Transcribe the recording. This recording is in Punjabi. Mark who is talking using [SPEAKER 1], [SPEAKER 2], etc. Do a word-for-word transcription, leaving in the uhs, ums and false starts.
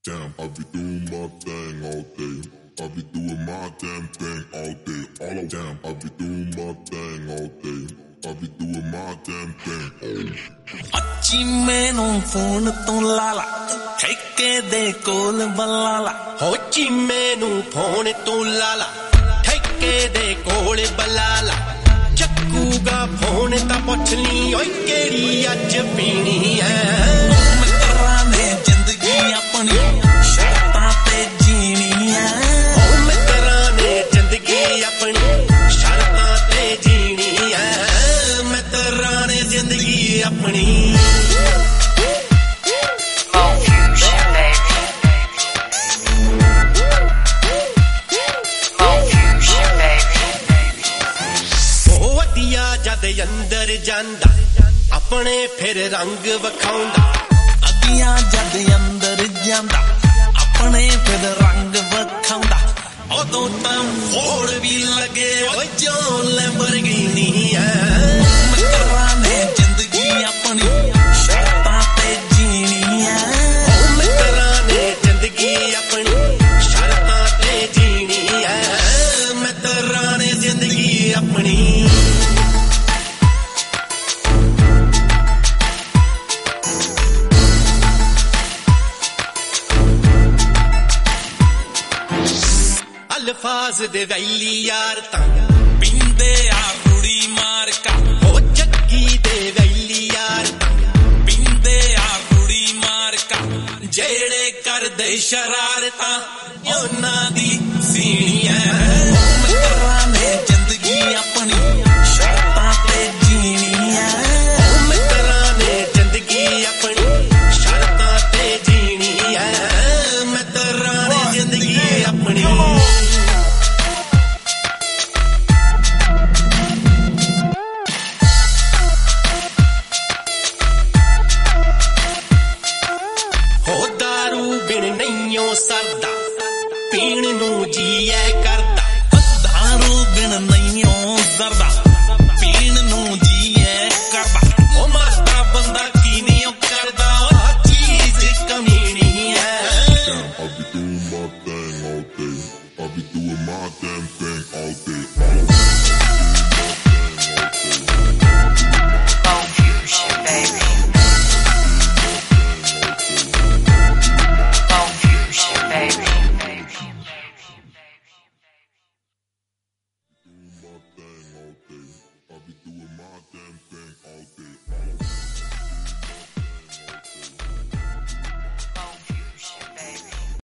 [SPEAKER 1] Damn, I be doing my thing all day. I be doing my damn thing all day. All of damn, I be doing my thing all day. I be doing my damn thing all day.
[SPEAKER 2] ਅੱਛੀ ਮੈਨੂੰ ਫੋਨ ਤੋਂ ਲਾਲਾ ਠੇਕੇ ਦੇ ਕੋਲ ਬਲਾਲਾ
[SPEAKER 3] ਹੋ ਜੀ ਮੈਨੂੰ ਫੋਨ ਤੋਂ ਲਾਲਾ ਠੇਕੇ ਦੇ ਕੋਲ ਬਲਾਲਾ ਚੱਕੂਗਾ ਫੋਨ ਤਾਂ ਪੁੱਛ ਲਈ ਓਏ ਕਿਹੜੀ ਅੱਜ ਪੀਣੀ ਐ
[SPEAKER 2] ਮਿੱਤਰਾਂ ਨੇ ਜ਼ਿੰਦਗੀ ਆਪਣੀ ਸ਼ਰਤਾਂ ਤੇ ਜੀਣੀ ਐ
[SPEAKER 3] ਓ ਮਿੱਤਰਾਂ ਨੇ ਜ਼ਿੰਦਗੀ ਆਪਣੀ ਸ਼ਰਤਾਂ ਤੇ ਜੀਣੀ ਐ ਮਿੱਤਰਾਂ ਨੇ ਜ਼ਿੰਦਗੀ ਆਪਣੀ ਜਦ ਅੰਦਰ ਜਾਂਦਾ ਆਪਣੇ ਫਿਰ ਰੰਗ ਵਿਖਾਉਂਦਾ
[SPEAKER 2] ਅੱਧੀਆਂ ਜਦ ਅੰਦਰ ਜਾਂਦਾ ਆਪਣੇ ਫਿਰ ਰੰਗ ਵਿਖਾਉਂਦਾ ਉਦੋਂ ਤਾਂ ਫੋੜ ਵੀ ਲੱਗੇ ਓਏ ਜੋ ਲੈਂਬਰਗਿਨੀ ਐ ਮਿੱਤਰਾਂ ਨੇ ਜ਼ਿੰਦਗੀ ਆਪਣੀ ਸ਼ਰਤਾਂ ਤੇ ਜੀਣੀ ਐ
[SPEAKER 3] ਓ ਮਿੱਤਰਾਂ ਨੇ ਜ਼ਿੰਦਗੀ ਆਪਣੀ ਸ਼ਰਤਾਂ ਤੇ ਜੀਣੀ ਐ ਮਿੱਤਰਾਂ ਨੇ ਜ਼ਿੰਦਗੀ ਆਪਣੀ ਅਲਫਾਜ਼ ਦੇ ਵੈਲੀ ਯਾਰ ਤਾਂ
[SPEAKER 2] ਪੀਂਦੇ ਆ ਰੁੜੀ ਮਾਰ ਕਾ
[SPEAKER 3] ਹੋ ਜੱਗੀ ਦੇ ਵੈਲੀ ਯਾਰ ਤਾਂ
[SPEAKER 2] ਪੀਂਦੇ ਆ ਰੁੜੀ ਮਾਰ ਕਾ
[SPEAKER 3] ਜਿਹੜੇ ਕਰਦੇ ਸ਼ਰਾਰਤਾਂ ਉਹਨਾਂ